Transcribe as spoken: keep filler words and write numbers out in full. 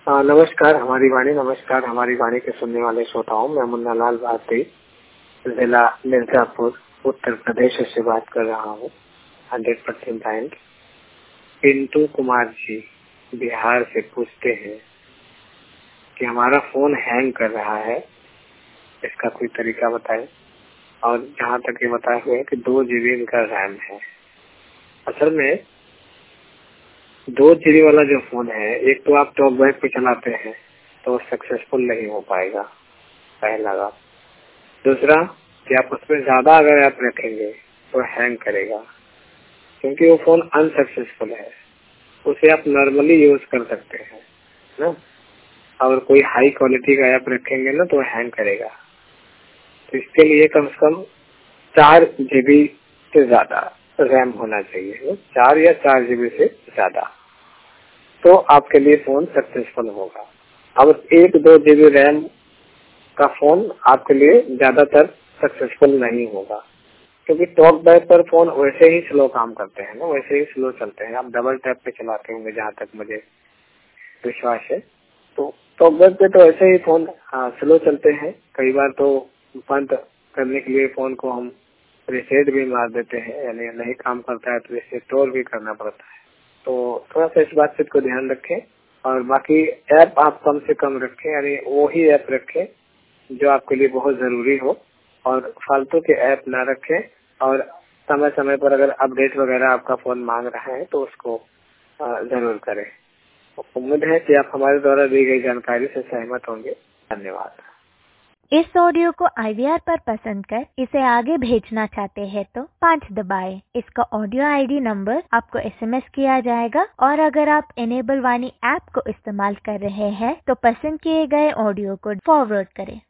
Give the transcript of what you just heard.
हाँ, नमस्कार हमारी वाणी नमस्कार हमारी वाणी के सुनने वाले श्रोताओं। मैं मुन्ना लाल भारती जिला मिर्जापुर उत्तर प्रदेश से बात कर रहा हूँ। Hundred percent bank Pintu Kumar ji Bihar से पूछते हैं कि हमारा फोन हैंग कर रहा है, इसका कोई तरीका बताएं। और जहाँ तक ये बताए हुए कि दो जीबी इनका रैम है। असल में दो जीबी वाला जो फोन है, एक तो आप टॉक बैक पे चलाते हैं तो सक्सेसफुल नहीं हो पाएगा, पहला बात। दूसरा कि आप उसमें ज्यादा अगर ऐप रखेंगे तो हैंग करेगा, क्योंकि वो फोन अनसक्सेसफुल है। उसे आप नॉर्मली यूज कर सकते हैं ना, और कोई हाई क्वालिटी का ऐप रखेंगे ना तो हैंग करेगा। तो इसके लिए कम से कम चार जीबी से ज्यादा रैम होना चाहिए, चार या चार जीबी से ज्यादा, तो आपके लिए फोन सक्सेसफुल होगा। अब एक दो जीबी रैम का फोन आपके लिए ज्यादातर सक्सेसफुल नहीं होगा, क्योंकि टॉक बैक पर फोन वैसे ही स्लो काम करते हैं ना, वैसे ही स्लो चलते हैं। आप डबल टैप पे चलाते होंगे जहाँ तक मुझे विश्वास है। तो टॉक बैक पे तो ऐसे ही फोन स्लो चलते हैं। कई बार तो बंद करने के लिए फोन को हम रिसेट भी मार देते हैं, यानी नहीं काम करता है तो रिस्टोर भी करना पड़ता है। तो थोड़ा सा इस बात को ध्यान रखें। और बाकी ऐप आप कम से कम रखें, यानी वो ही ऐप रखें जो आपके लिए बहुत जरूरी हो, और फालतू के ऐप ना रखें। और समय समय पर अगर अपडेट वगैरह आपका फोन मांग रहा है तो उसको जरूर करें। उम्मीद है कि आप हमारे द्वारा दी गई जानकारी से सहमत होंगे। धन्यवाद। इस ऑडियो को आई वी आर पर पसंद कर इसे आगे भेजना चाहते हैं तो पाँच दबाएं। इसका ऑडियो आई डी नंबर आपको एस एम एस किया जाएगा। और अगर आप इनेबल वाणी ऐप को इस्तेमाल कर रहे हैं तो पसंद किए गए ऑडियो को फॉरवर्ड करें।